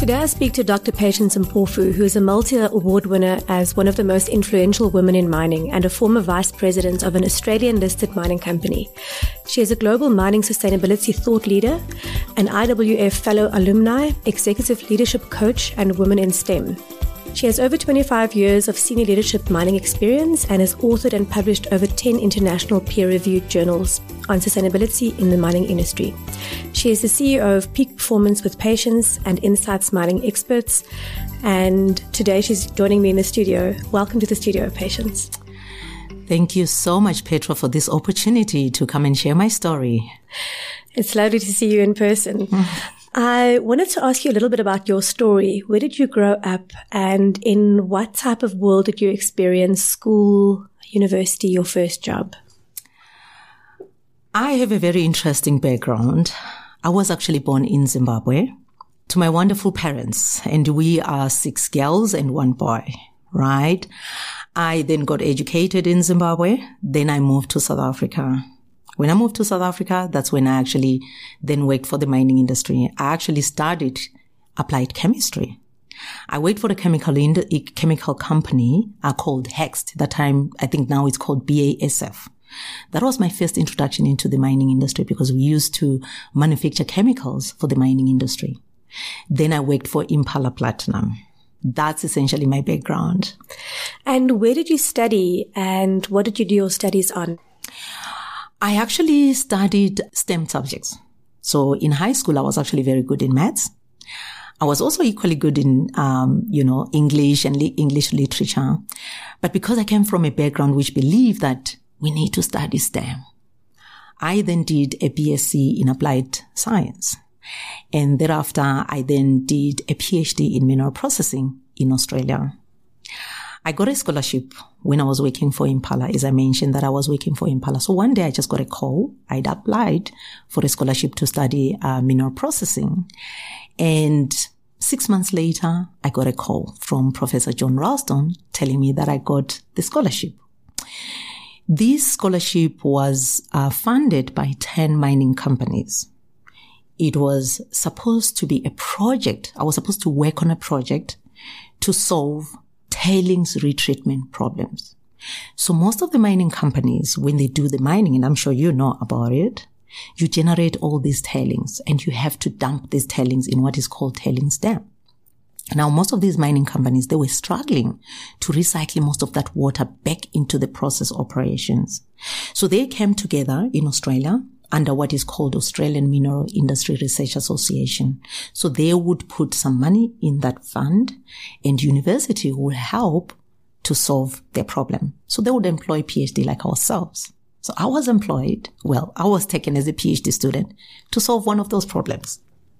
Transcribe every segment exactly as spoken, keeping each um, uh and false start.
Today I speak to Doctor Patience Mpofu, who is a multi-award winner as one of the most influential women in mining and a former vice president of an Australian-listed mining company. She is a global mining sustainability thought leader, an I W F fellow alumni, executive leadership coach, and woman in STEM. She has over twenty-five years of senior leadership mining experience and has authored and published over ten international peer-reviewed journals on sustainability in the mining industry. She is the C E O of Peak Performance with Patience and Insights Mining Experts. And today she's joining me in the studio. Welcome to the studio, Patience. Thank you so much, Petra, for this opportunity to come and share my story. It's lovely to see you in person. I wanted to ask you a little bit about your story. Where did you grow up, and in what type of world did you experience school, university, your first job? I have a very interesting background. I was actually born in Zimbabwe to my wonderful parents, and we are six girls and one boy, right? I then got educated in Zimbabwe. Then I moved to South Africa. When I moved to South Africa, that's when I actually then worked for the mining industry. I actually studied applied chemistry. I worked for a chemical ind- a chemical company uh, called Hext. That time, I think now it's called B A S F. That was my first introduction into the mining industry because we used to manufacture chemicals for the mining industry. Then I worked for Impala Platinum. That's essentially my background. And where did you study, and what did you do your studies on? I actually studied STEM subjects. So in high school, I was actually very good in maths. I was also equally good in, um, you know, English and li- English literature. But because I came from a background which believed that we need to study STEM, I then did a B S c in applied science. And thereafter, I then did a PhD in mineral processing in Australia. I got a scholarship when I was working for Impala, as I mentioned that I was working for Impala. So one day I just got a call. I'd applied for a scholarship to study uh, mineral processing. And six months later, I got a call from Professor John Ralston telling me that I got the scholarship. This scholarship was uh, funded by ten mining companies. It was supposed to be a project. I was supposed to work on a project to solve tailings retreatment problems. So most of the mining companies, when they do the mining, and I'm sure you know about it, you generate all these tailings and you have to dump these tailings in what is called tailings dam. Now, most of these mining companies, they were struggling to recycle most of that water back into the process operations. So they came together in Australia under what is called Australian Mineral Industry Research Association. So they would put some money in that fund and university would help to solve their problem. So they would employ PhD like ourselves. So I was employed, well, I was taken as a PhD student to solve one of those problems.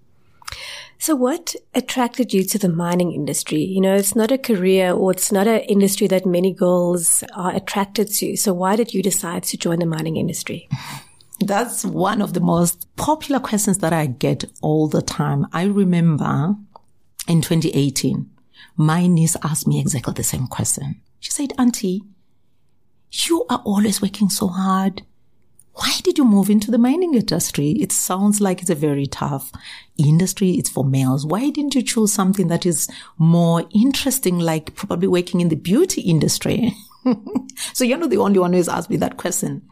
So what attracted you to the mining industry? You know, it's not a career or it's not an industry that many girls are attracted to. So why did you decide to join the mining industry? That's one of the most popular questions that I get all the time. I remember in twenty eighteen, my niece asked me exactly the same question. She said, Auntie, you are always working so hard. Why did you move into the mining industry? It sounds like it's a very tough industry. It's for males. Why didn't you choose something that is more interesting, like probably working in the beauty industry? So you're not the only one who has asked me that question.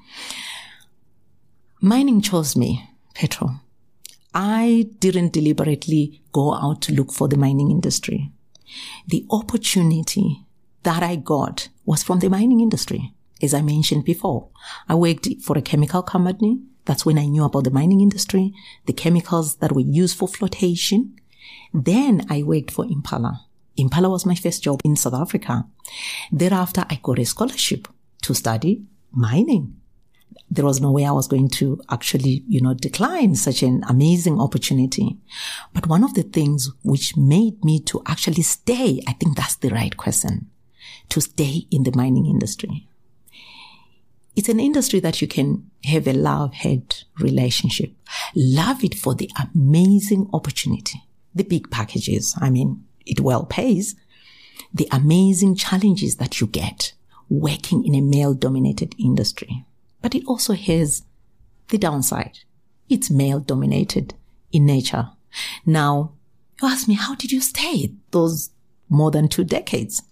Mining chose me, Petro. I didn't deliberately go out to look for the mining industry. The opportunity that I got was from the mining industry. As I mentioned before, I worked for a chemical company. That's when I knew about the mining industry, the chemicals that were used for flotation. Then I worked for Impala. Impala was my first job in South Africa. Thereafter, I got a scholarship to study mining. There was no way I was going to actually, you know, decline such an amazing opportunity. But one of the things which made me to actually stay, I think that's the right question, to stay in the mining industry. It's an industry that you can have a love-hate relationship. Love it for the amazing opportunity, the big packages. I mean, it well pays. The amazing challenges that you get working in a male-dominated industry. But it also has the downside. It's male-dominated in nature. Now, You ask me, how did you stay those more than two decades?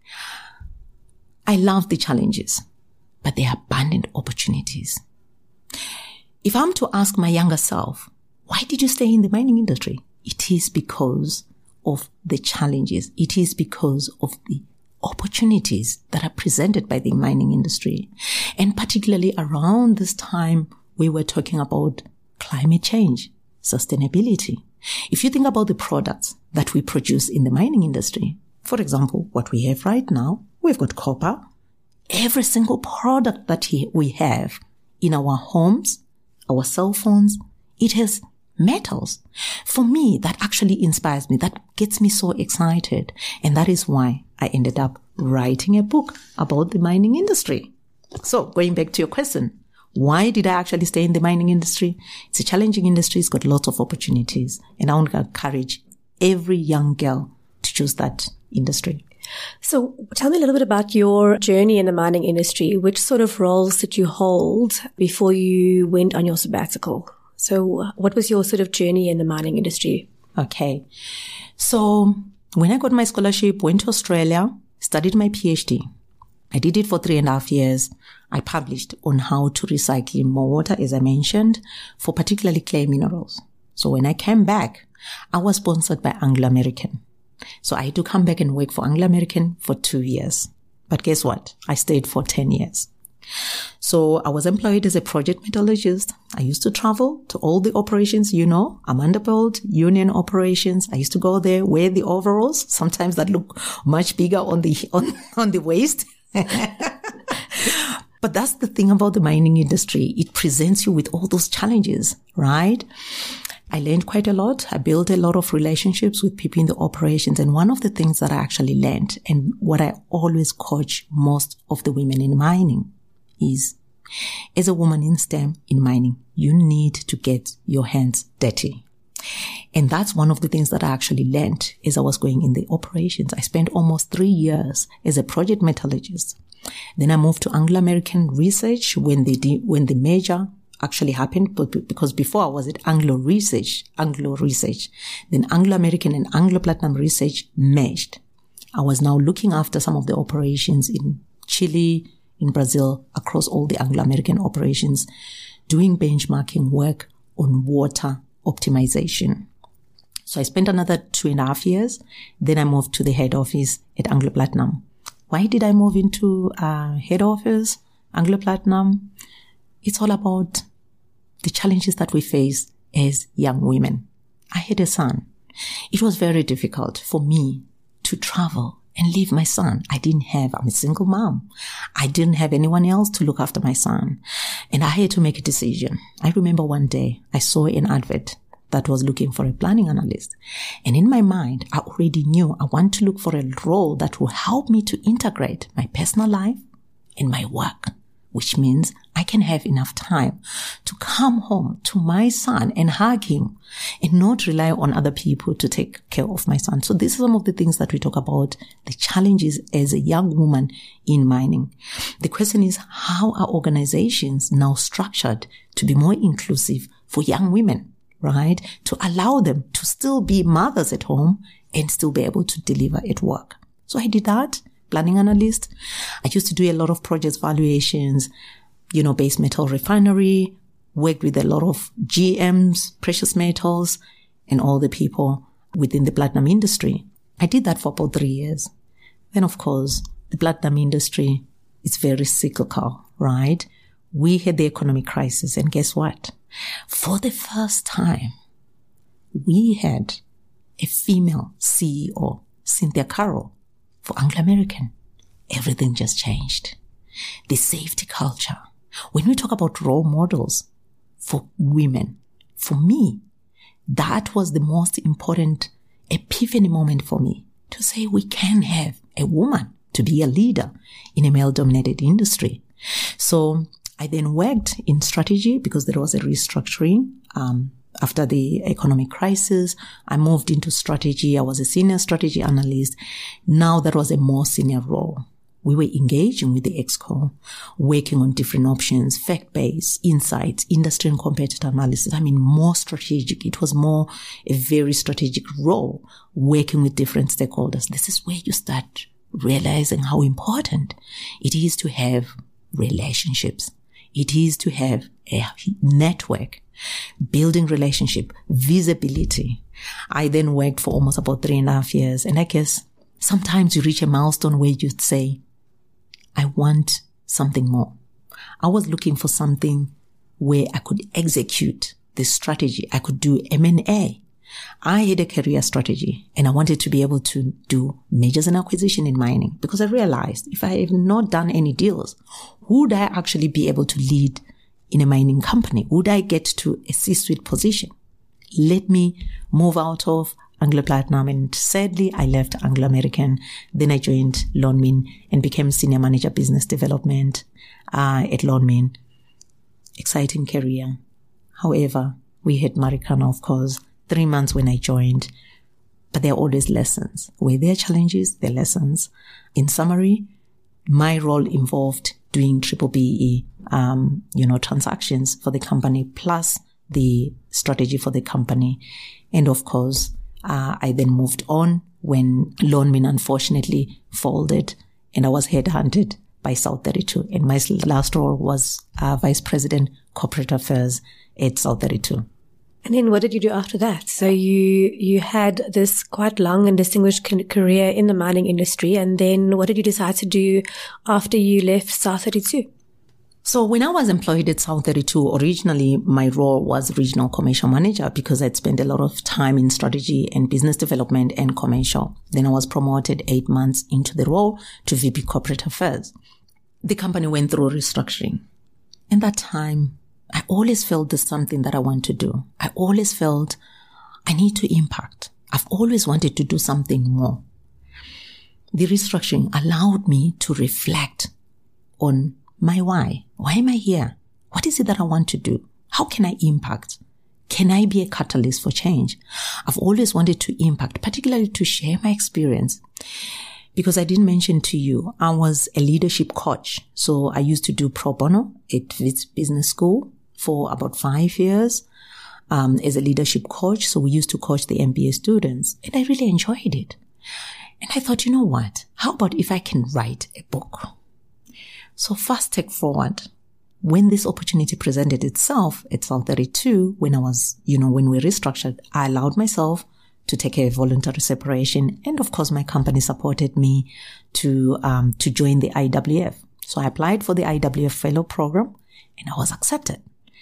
I love the challenges, but there are abundant opportunities. If I'm to ask my younger self, why did you stay in the mining industry? It is because of the challenges. It is because of the opportunities that are presented by the mining industry. And particularly around this time, we were talking about climate change, sustainability. If you think about the products that we produce in the mining industry, for example, what we have right now, we've got copper. Every single product that we have in our homes, our cell phones, it has metals. For me, that actually inspires me. That gets me so excited. And that is why I ended up writing a book about the mining industry. So going back to your question, why did I actually stay in the mining industry? It's a challenging industry. It's got lots of opportunities. And I want to encourage every young girl to choose that industry. So tell me a little bit about your journey in the mining industry. Which sort of roles did you hold before you went on your sabbatical? So what was your sort of journey in the mining industry? Okay. So when I got my scholarship, went to Australia, studied my PhD. I did it for three and a half years. I published on how to recycle more water, as I mentioned, for particularly clay minerals. So when I came back, I was sponsored by Anglo American. So I had to come back and work for Anglo American for two years. But guess what? I stayed for ten years. So I was employed as a project metallurgist. I used to travel to all the operations, you know, Amandelbult, Union operations. I used to go there, wear the overalls, sometimes that look much bigger on the, on, on the waist. But that's the thing about the mining industry. It presents you with all those challenges, right? I learned quite a lot. I built a lot of relationships with people in the operations. And one of the things that I actually learned, and what I always coach most of the women in mining, is as a woman in STEM, in mining, you need to get your hands dirty. And that's one of the things that I actually learned as I was going in the operations. I spent almost three years as a project metallurgist. Then I moved to Anglo American Research when the, when the merger actually happened, but because before I was at Anglo Research, Anglo Research, then Anglo American and Anglo Platinum Research merged. I was now looking after some of the operations in Chile, in Brazil, across all the Anglo American operations, doing benchmarking work on water optimization. So I spent another two and a half years. Then I moved to the head office at Anglo Platinum. Why did I move into uh, head office, Anglo Platinum? It's all about the challenges that we face as young women. I had a son. It was very difficult for me to travel and leave my son. I didn't have, I'm a single mom. I didn't have anyone else to look after my son. And I had to make a decision. I remember one day I saw an advert that was looking for a planning analyst. And in my mind, I already knew I want to look for a role that will help me to integrate my personal life and my work, which means I can have enough time to come home to my son and hug him and not rely on other people to take care of my son. So these are some of the things that we talk about, the challenges as a young woman in mining. The question is, how are organizations now structured to be more inclusive for young women, right? To allow them to still be mothers at home and still be able to deliver at work. So I did that. Planning analyst. I used to do a lot of project valuations, you know, base metal refinery, worked with a lot of G Ms, precious metals, and all the people within the platinum industry. I did that for about three years. Then, of course, the platinum industry is very cyclical, right? We had the economic crisis, and guess what? For the first time, we had a female C E O, Cynthia Carroll, for Anglo American. Everything just changed. The safety culture. When we talk about role models for women, for me, that was the most important epiphany moment for me, to say we can have a woman to be a leader in a male-dominated industry. So I then worked in strategy because there was a restructuring. Um, After the economic crisis, I moved into strategy. I was a senior strategy analyst. Now that was a more senior role, we were engaging with the ExCo, working on different options, fact-based, insights, industry and competitor analysis. I mean, more strategic. It was more a very strategic role, working with different stakeholders. This is where you start realizing how important it is to have relationships. It is to have a network, building relationship, visibility. I then worked for almost about three and a half years. And I guess sometimes you reach a milestone where you'd say, I want something more. I was looking for something where I could execute this strategy. I could do M and A. I had a career strategy and I wanted to be able to do mergers and acquisition in mining because I realized if I have not done any deals, would I actually be able to lead in a mining company? Would I get to a C-suite position? Let me move out of Anglo Platinum, and sadly I left Anglo American. Then I joined Lonmin and became Senior Manager Business Development uh, at Lonmin. Exciting career. However, we had Marikana, of course, three months when I joined, but there are always lessons. Where there are challenges, there are lessons. In summary, my role involved doing triple B E, um, you know, transactions for the company, plus the strategy for the company. And of course, uh, I then moved on when Lonmin unfortunately folded and I was headhunted by South thirty-two. And my last role was uh, Vice President Corporate Affairs at South thirty-two. And then what did you do after that? So you you had this quite long and distinguished career in the mining industry. And then what did you decide to do after you left South thirty-two? So when I was employed at South thirty-two, originally my role was regional commercial manager because I'd spent a lot of time in strategy and business development and commercial. Then I was promoted eight months into the role to V P Corporate Affairs. The company went through restructuring. In that time, I always felt there's something that I want to do. I always felt I need to impact. I've always wanted to do something more. The restructuring allowed me to reflect on my why. Why am I here? What is it that I want to do? How can I impact? Can I be a catalyst for change? I've always wanted to impact, particularly to share my experience. Because I didn't mention to you, I was a leadership coach. So I used to do pro bono at Wits Business School for about five years um, as a leadership coach. So we used to coach the M B A students and I really enjoyed it. And I thought, you know what? How about if I can write a book? So fast take forward. When this opportunity presented itself at South thirty-two, when I was, you know, when we restructured, I allowed myself to take a voluntary separation. And of course, my company supported me to, um, to join the I W F. So I applied for the I W F fellow program and I was accepted.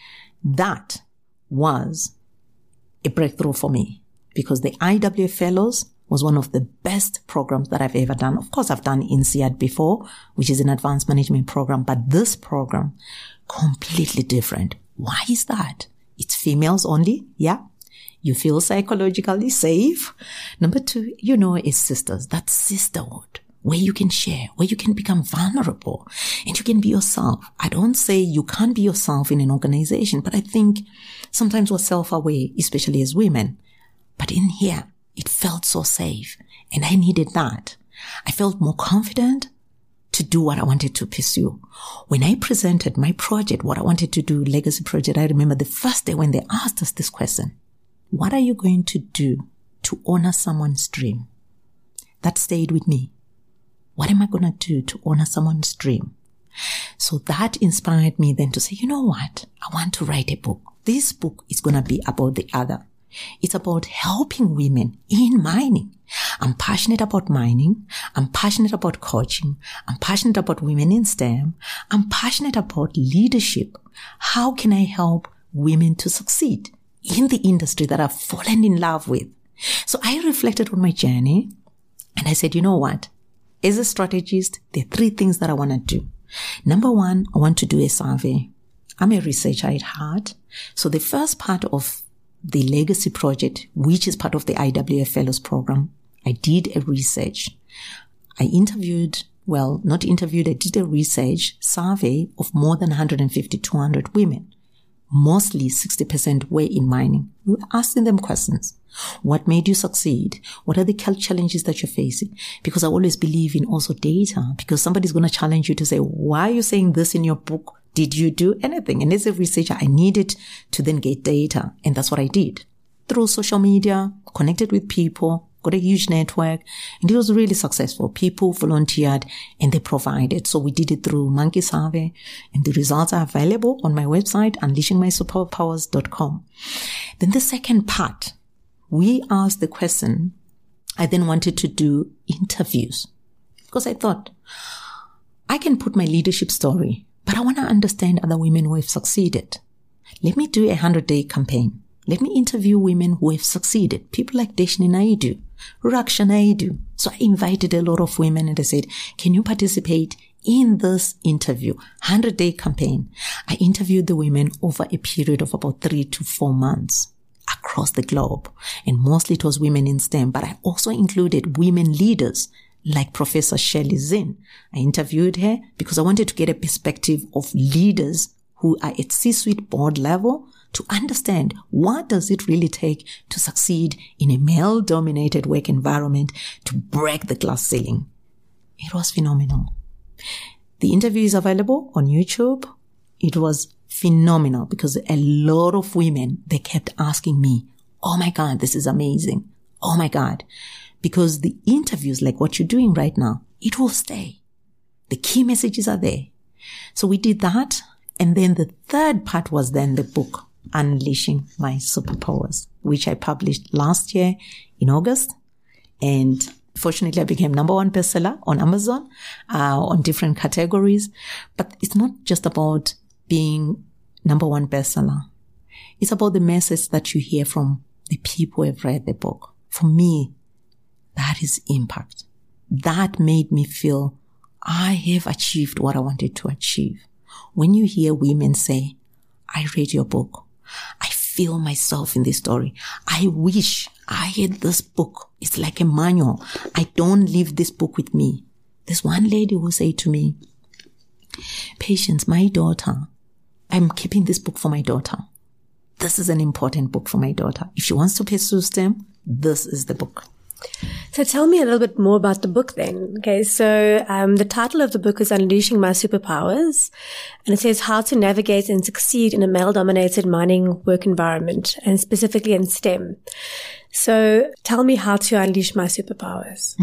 That was a breakthrough for me because the I W F fellows was one of the best programs that I've ever done. Of course, I've done INSEAD before, which is an advanced management program, but this program, completely different. Why is that? It's females only. Yeah. You feel psychologically safe. Number two, you know, it's sisters. That's sisterhood, where you can share, where you can become vulnerable and you can be yourself. I don't say you can't be yourself in an organization, but I think sometimes we're self-aware, especially as women. But in here, it felt so safe and I needed that. I felt more confident to do what I wanted to pursue. When I presented my project, what I wanted to do, legacy project, I remember the first day when they asked us this question, what are you going to do to honor someone's dream? That stayed with me. What am I going to do to honor someone's dream? So that inspired me then to say, you know what? I want to write a book. This book is going to be about the other. It's about helping women in mining. I'm passionate about mining. I'm passionate about coaching. I'm passionate about women in STEM. I'm passionate about leadership. How can I help women to succeed in the industry that I've fallen in love with? So I reflected on my journey and I said, you know what? As a strategist, there are three things that I want to do. Number one, I want to do a survey. I'm a researcher at heart. So the first part of the legacy project, which is part of the I W F Fellows program, I did a research. I interviewed, well, not interviewed, I did a research survey of more than one hundred fifty, two hundred women. mostly sixty percent were in mining. We were asking them questions. What made you succeed? What are the challenges that you're facing? Because I always believe in also data, because somebody's going to challenge you to say, why are you saying this in your book? Did you do anything? And as a researcher, I needed to then get data. And that's what I did. Through social media, connected with people, got a huge network, and it was really successful. People volunteered and they provided. So we did it through Monkey Survey, and the results are available on my website, unleashing my superpowers dot com. Then the second part, we asked the question, I then wanted to do interviews because I thought I can put my leadership story, but I want to understand other women who have succeeded. Let me do a hundred-day campaign. Let me interview women who have succeeded. People like Deshni Naidu, Raksha Naidu. So I invited a lot of women and I said, can you participate in this interview? hundred-day campaign. I interviewed the women over a period of about three to four months across the globe. And mostly it was women in STEM, but I also included women leaders like Professor Shirley Zinn. I interviewed her because I wanted to get a perspective of leaders who are at C-suite board level to understand what does it really take to succeed in a male-dominated work environment, to break the glass ceiling. It was phenomenal. The interview is available on YouTube. It was phenomenal because a lot of women, they kept asking me, oh my God, this is amazing. Oh my God. Because the interviews, like what you're doing right now, it will stay. The key messages are there. So we did that. And then the third part was then the book, Unleashing My Superpowers, which I published last year in August. And fortunately, I became number one bestseller on Amazon, uh, on different categories. But it's not just about being number one bestseller. It's about the message that you hear from the people who have read the book. For me, that is impact. That made me feel I have achieved what I wanted to achieve. When you hear women say, I read your book, I feel myself in this story. I wish I had this book. It's like a manual. I don't leave this book with me. There's one lady who said to me, Patience, my daughter, I'm keeping this book for my daughter. This is an important book for my daughter. If she wants to pursue STEM, this is the book. So tell me a little bit more about the book then. Okay, so um, the title of the book is Unleashing My Superpowers, and it says how to navigate and succeed in a male-dominated mining work environment, and specifically in STEM. So tell me how to unleash my superpowers.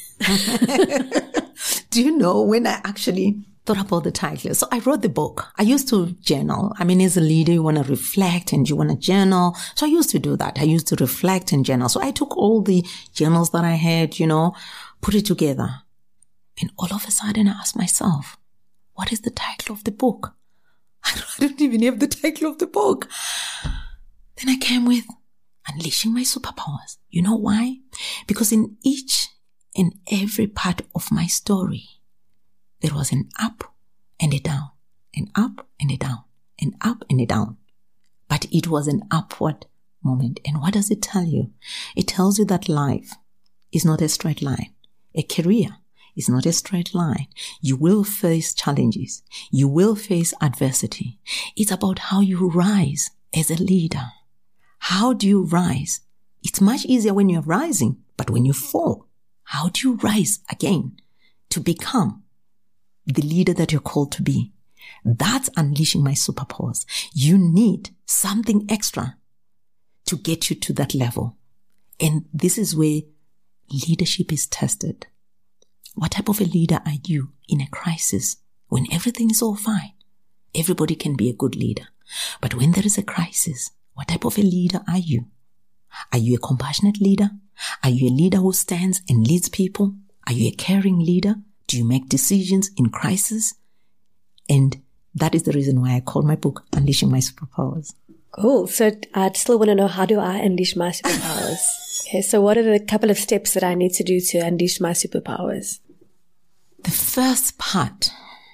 Do you know when I actually thought about the title? So I wrote the book. I used to journal. I mean, as a leader, you want to reflect and you want to journal. So I used to do that. I used to reflect and journal. So I took all the journals that I had, you know, put it together. And all of a sudden I asked myself, what is the title of the book? I don't even have the title of the book. Then I came with Unleashing My Superpowers. You know why? Because in each and every part of my story, there was an up and a down, an up and a down, an up and a down. But it was an upward moment. And what does it tell you? It tells you that life is not a straight line. A career is not a straight line. You will face challenges. You will face adversity. It's about how you rise as a leader. How do you rise? It's much easier when you're rising, but when you fall, how do you rise again to become the leader that you're called to be? That's unleashing my superpowers. You need something extra to get you to that level. And this is where leadership is tested. What type of a leader are you in a crisis? When everything is all fine, everybody can be a good leader. But when there is a crisis, what type of a leader are you? Are you a compassionate leader? Are you a leader who stands and leads people? Are you a caring leader? Do you make decisions in crisis? And that is the reason why I call my book Unleashing My Superpowers. Cool. So I still want to know, how do I unleash my superpowers? Okay, so what are the couple of steps that I need to do to unleash my superpowers? The first part,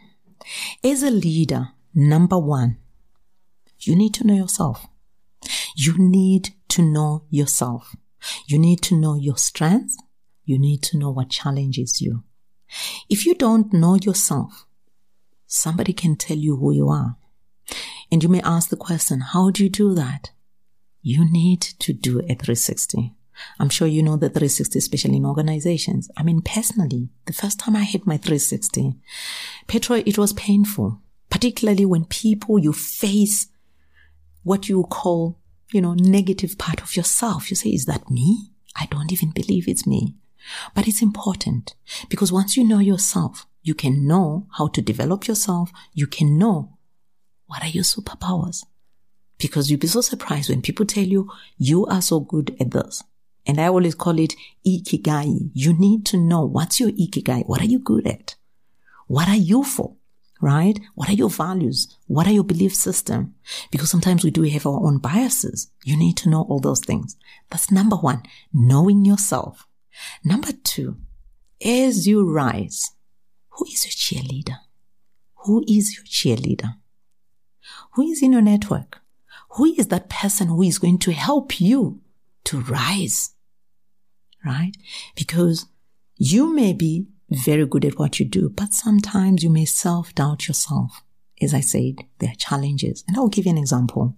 as a leader, number one, you need to know yourself. You need to know yourself. You need to know your strengths. You need to know what challenges you. If you don't know yourself, somebody can tell you who you are. And you may ask the question, how do you do that? You need to do a three sixty. I'm sure you know the three sixty, especially in organizations. I mean, personally, the first time I hit my three sixty, Petro, it was painful, particularly when people, you face what you call, you know, negative part of yourself. You say, is that me? I don't even believe it's me. But it's important because once you know yourself, you can know how to develop yourself. You can know what are your superpowers. Because you'll be so surprised when people tell you, you are so good at this. And I always call it ikigai. You need to know what's your ikigai. What are you good at? What are you for? Right? What are your values? What are your belief system? Because sometimes we do have our own biases. You need to know all those things. That's number one, knowing yourself. Number two, as you rise, who is your cheerleader? Who is your cheerleader? Who is in your network? Who is that person who is going to help you to rise? Right? Because you may be very good at what you do, but sometimes you may self-doubt yourself. As I said, there are challenges. And I'll give you an example.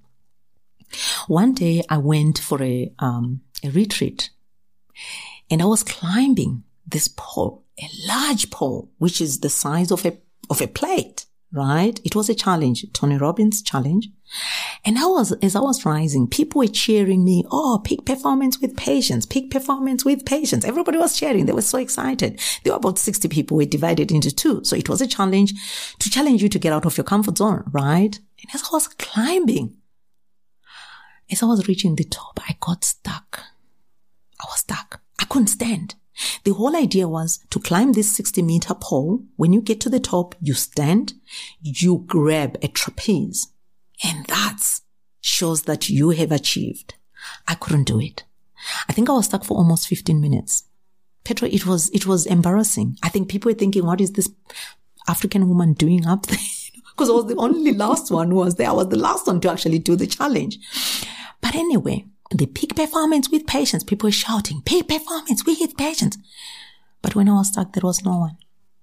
One day I went for a, um, a retreat and I was climbing this pole, a large pole, which is the size of a, of a plate, right? It was a challenge, Tony Robbins challenge. And I was, as I was rising, people were cheering me. Oh, peak performance with patience, peak performance with patience. Everybody was cheering. They were so excited. There were about sixty people. We divided into two. So it was a challenge to challenge you to get out of your comfort zone, right? And as I was climbing, as I was reaching the top, I got stuck. I was stuck. I couldn't stand. The whole idea was to climb this sixty meter pole. When you get to the top, you stand, you grab a trapeze. And that shows that you have achieved. I couldn't do it. I think I was stuck for almost fifteen minutes. Petro, it was, it was embarrassing. I think people were thinking, what is this African woman doing up there? Because I was the only last one who was there. I was the last one to actually do the challenge. But anyway, the peak performance with patience, people were shouting, peak performance with patience. But when I was stuck, there was no one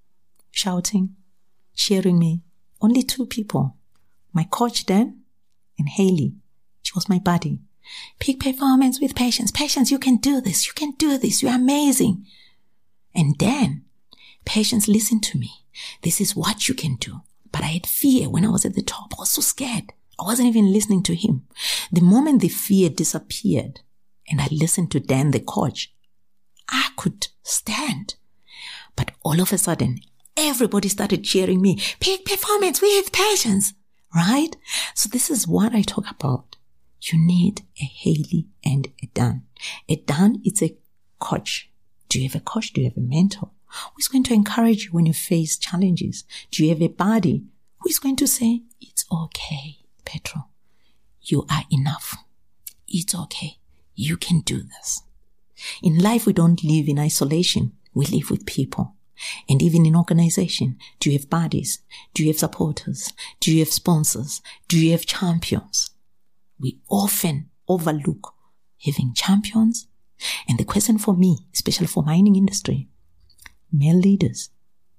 shouting, cheering me. Only two people. My coach then and Haley. She was my buddy. Peak performance with patience. Patience, you can do this. You can do this. You're amazing. And then, Patience, listen to me. This is what you can do. But I had fear when I was at the top. I was so scared. I wasn't even listening to him. The moment the fear disappeared and I listened to Dan, the coach, I could stand. But all of a sudden, everybody started cheering me. Peak performance with patience. Right? So this is what I talk about. You need a Haley and a Dan. A Dan, it's a coach. Do you have a coach? Do you have a mentor? Who is going to encourage you when you face challenges? Do you have a buddy who is going to say, it's okay, Petro. You are enough. It's okay. You can do this. In life, we don't live in isolation. We live with people. And even in organization, do you have buddies? Do you have supporters? Do you have sponsors? Do you have champions? We often overlook having champions. And the question for me, especially for mining industry, male leaders,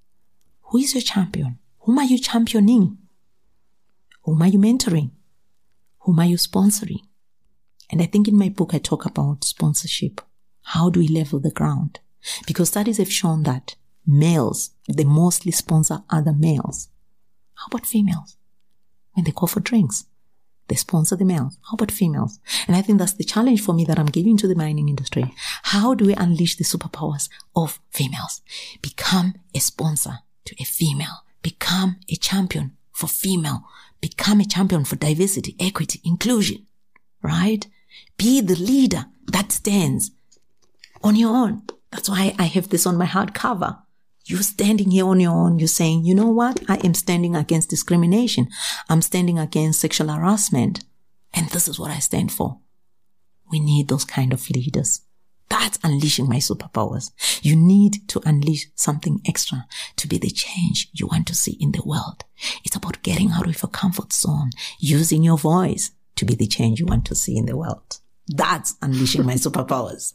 who is your champion? Whom are you championing? Whom are you mentoring? Whom are you sponsoring? And I think in my book, I talk about sponsorship. How do we level the ground? Because studies have shown that males, they mostly sponsor other males. How about females? When they call for drinks, they sponsor the males. How about females? And I think that's the challenge for me that I'm giving to the mining industry. How do we unleash the superpowers of females? Become a sponsor to a female. Become a champion for female. Become a champion for diversity, equity, inclusion. Right? Be the leader that stands on your own. That's why I have this on my hardcover. You're standing here on your own. You're saying, you know what? I am standing against discrimination. I'm standing against sexual harassment. And this is what I stand for. We need those kind of leaders. That's unleashing my superpowers. You need to unleash something extra to be the change you want to see in the world. It's about getting out of your comfort zone, using your voice to be the change you want to see in the world. That's unleashing my superpowers.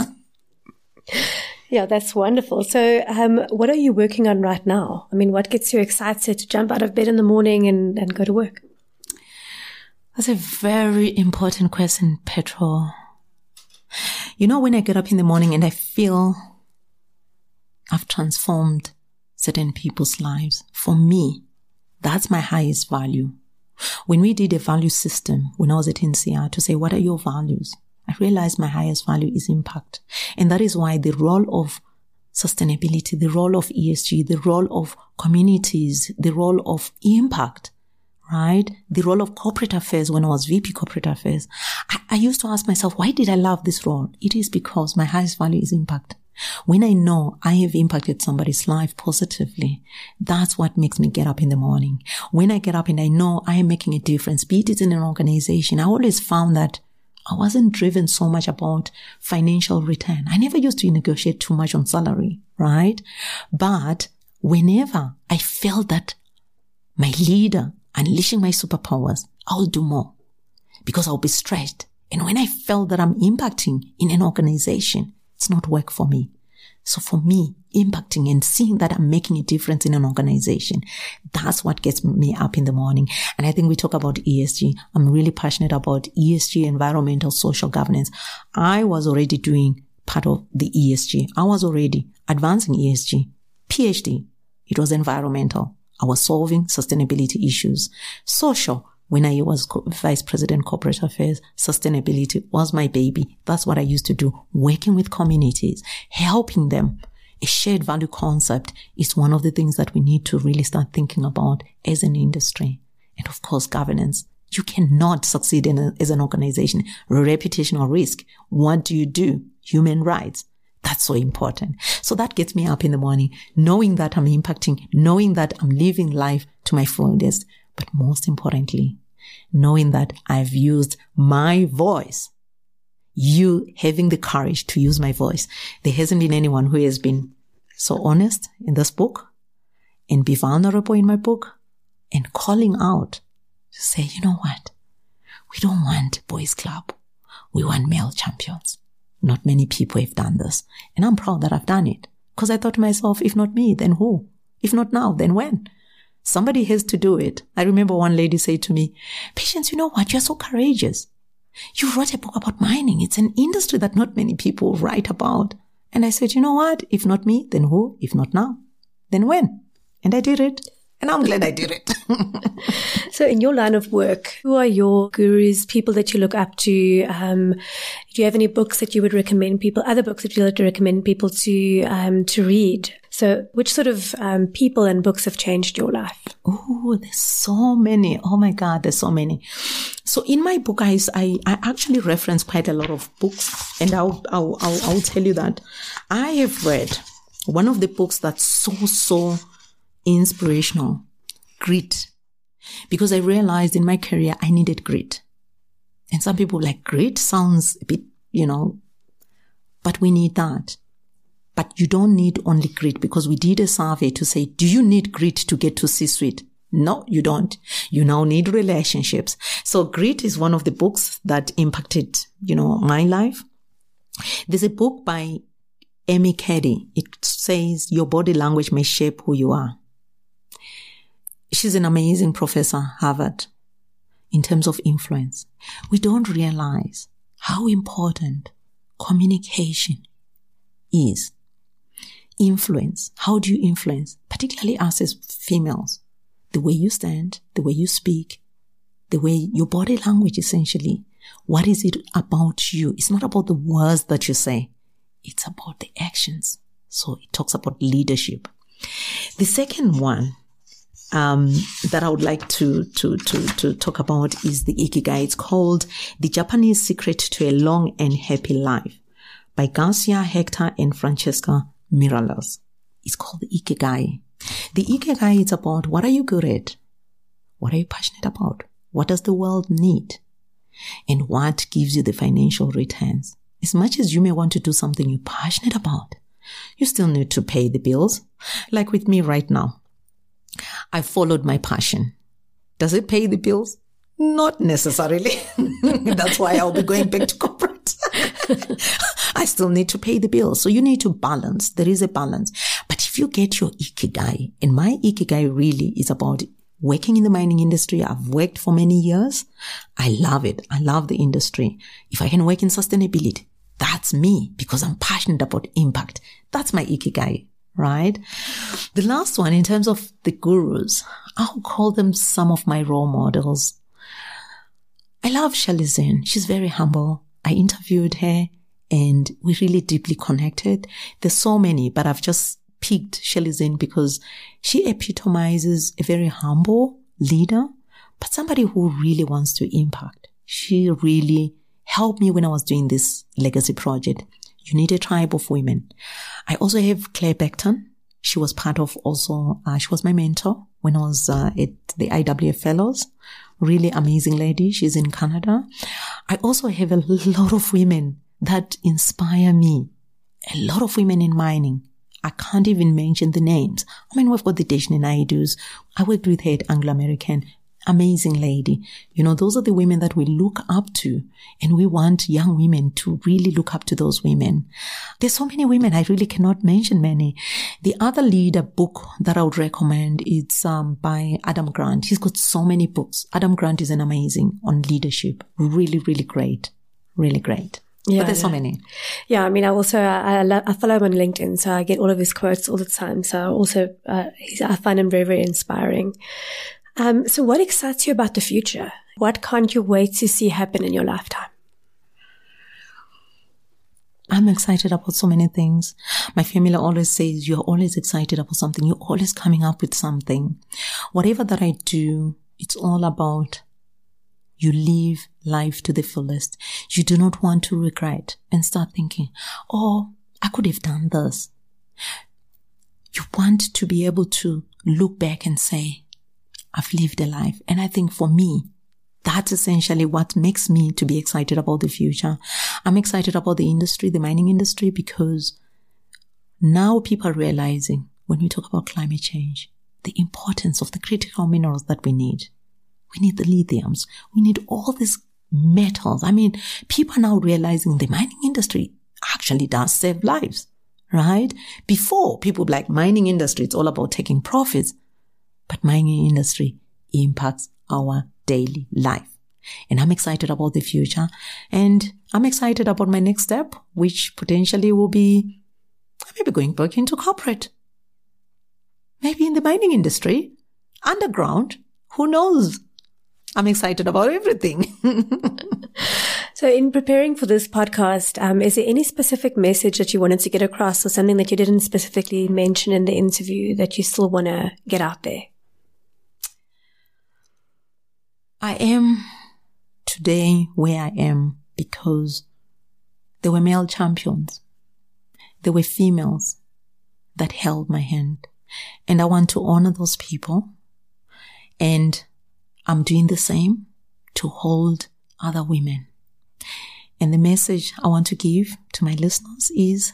Yeah, that's wonderful. So um, what are you working on right now? I mean, what gets you excited to jump out of bed in the morning and, and go to work? That's a very important question, Petro. You know, when I get up in the morning and I feel I've transformed certain people's lives, for me, that's my highest value. When we did a value system, when I was at N C R, to say, what are your values? I realized my highest value is impact. And that is why the role of sustainability, the role of E S G, the role of communities, the role of impact, right? The role of corporate affairs when I was V P corporate affairs. I, I used to ask myself, why did I love this role? It is because my highest value is impact. When I know I have impacted somebody's life positively, that's what makes me get up in the morning. When I get up and I know I am making a difference, be it in an organization, I always found that I wasn't driven so much about financial return. I never used to negotiate too much on salary, right? But whenever I felt that my leader unleashing my superpowers, I'll do more because I'll be stretched. And when I felt that I'm impacting in an organization, it's not work for me. So for me, impacting and seeing that I'm making a difference in an organization, that's what gets me up in the morning. And I think we talk about E S G. I'm really passionate about E S G, environmental, social governance. I was already doing part of the E S G. I was already advancing E S G. PhD, it was environmental. I was solving sustainability issues. Social, when I was Vice President Corporate Affairs, sustainability was my baby. That's what I used to do. Working with communities, helping them. A shared value concept is one of the things that we need to really start thinking about as an industry. And of course, governance. You cannot succeed in a, as an organization. Reputational risk. What do you do? Human rights. That's so important. So that gets me up in the morning, knowing that I'm impacting, knowing that I'm living life to my fullest. But most importantly, knowing that I've used my voice, you having the courage to use my voice. There hasn't been anyone who has been so honest in this book and be vulnerable in my book and calling out to say, you know what? We don't want boys club. We want male champions. Not many people have done this. And I'm proud that I've done it because I thought to myself, if not me, then who? If not now, then when? Somebody has to do it. I remember one lady say to me, Patience, you know what? You're so courageous. You wrote a book about mining. It's an industry that not many people write about. And I said, you know what? If not me, then who? If not now, then when? And I did it. And I'm glad I did it. So in your line of work, who are your gurus, people that you look up to? Um, do you have any books that you would recommend people, other books that you would like to recommend people to um, to read? So which sort of um, people and books have changed your life? Oh, there's so many. Oh my God, there's so many. So in my book, I, I, I actually reference quite a lot of books, and I'll, I'll, I'll, I'll tell you that I have read one of the books that's so, so inspirational, Grit. Because I realized in my career, I needed grit. And some people like grit sounds a bit, you know, but we need that. But you don't need only grit, because we did a survey to say, do you need grit to get to C-suite? No, you don't. You now need relationships. So Grit is one of the books that impacted, you know, my life. There's a book by Amy Cuddy. It says, your body language may shape who you are. She's an amazing professor, Harvard, in terms of influence. We don't realize how important communication is. Influence. How do you influence? Particularly us as females. The way you stand, the way you speak, the way your body language, essentially. What is it about you? It's not about the words that you say. It's about the actions. So it talks about leadership. The second one um, that I would like to, to, to, to talk about is the Ikigai. It's called The Japanese Secret to a Long and Happy Life by Garcia Hector and Francesca Miralles. It's called the Ikigai. The Ikigai is about, what are you good at? What are you passionate about? What does the world need? And what gives you the financial returns? As much as you may want to do something you're passionate about, you still need to pay the bills. Like with me right now, I followed my passion. Does it pay the bills? Not necessarily. That's why I'll be going back to corporate. I still need to pay the bills. So you need to balance. There is a balance. But if you get your Ikigai, and my Ikigai really is about working in the mining industry. I've worked for many years. I love it. I love the industry. If I can work in sustainability, that's me because I'm passionate about impact. That's my ikigai, right? The last one, in terms of the gurus, I'll call them some of my role models. I love Shirley Zinn. She's very humble. I interviewed her and we really deeply connected. There's so many, but I've just picked Shirley Zinn because she epitomizes a very humble leader, but somebody who really wants to impact. She really helped me when I was doing this legacy project. You need a tribe of women. I also have Claire Beckton. She was part of also, uh, she was my mentor when I was uh, at the I W F Fellows. Really amazing lady. She's in Canada. I also have a lot of women that inspire me. A lot of women in mining. I can't even mention the names. I mean, we've got the Deshni Naidus. I worked with her at Anglo American. Amazing lady. You know, those are the women that we look up to, and we want young women to really look up to those women. There's so many women. I really cannot mention many. The other leader book that I would recommend is um, by Adam Grant. He's got so many books. Adam Grant is an amazing on leadership. Really, really great. Really great. Yeah, but there's so many. Yeah, I mean, I also, I, I, love, I follow him on LinkedIn, so I get all of his quotes all the time. So also, uh, he's, I find him very, very inspiring. Um, so what excites you about the future? What can't you wait to see happen in your lifetime? I'm excited about so many things. My family always says, you're always excited about something. You're always coming up with something. Whatever that I do, it's all about you live life to the fullest. You do not want to regret and start thinking, oh, I could have done this. You want to be able to look back and say, I've lived a life. And I think for me, that's essentially what makes me to be excited about the future. I'm excited about the industry, the mining industry, because now people are realizing when we talk about climate change, the importance of the critical minerals that we need. We need the lithiums. We need all these metals. I mean, people are now realizing the mining industry actually does save lives, right? Before, people like mining industry, it's all about taking profits. But mining industry impacts our daily life. And I'm excited about the future. And I'm excited about my next step, which potentially will be maybe going back into corporate. Maybe in the mining industry, underground, who knows? I'm excited about everything. So in preparing for this podcast, um, is there any specific message that you wanted to get across or something that you didn't specifically mention in the interview that you still want to get out there? I am today where I am because there were male champions. There were females that held my hand. And I want to honor those people. And I'm doing the same to hold other women. And the message I want to give to my listeners is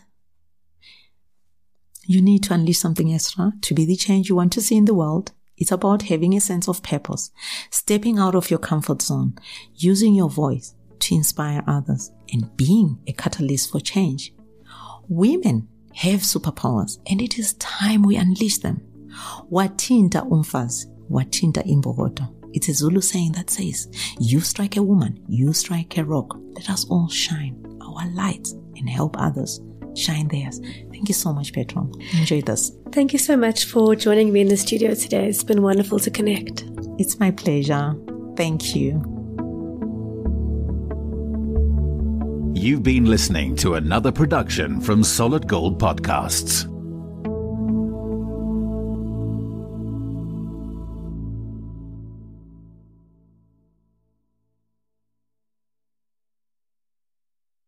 you need to unleash something extra to be the change you want to see in the world. It's about having a sense of purpose, stepping out of your comfort zone, using your voice to inspire others, and being a catalyst for change. Women have superpowers, and it is time we unleash them. Watinta umfazi, watinta imbokodo. It's a Zulu saying that says, you strike a woman, you strike a rock. Let us all shine our lights and help others shine theirs. Thank you so much, Petro. Enjoy this. Thank you so much for joining me in the studio today. It's been wonderful to connect. It's my pleasure. Thank you. You've been listening to another production from Solid Gold Podcasts.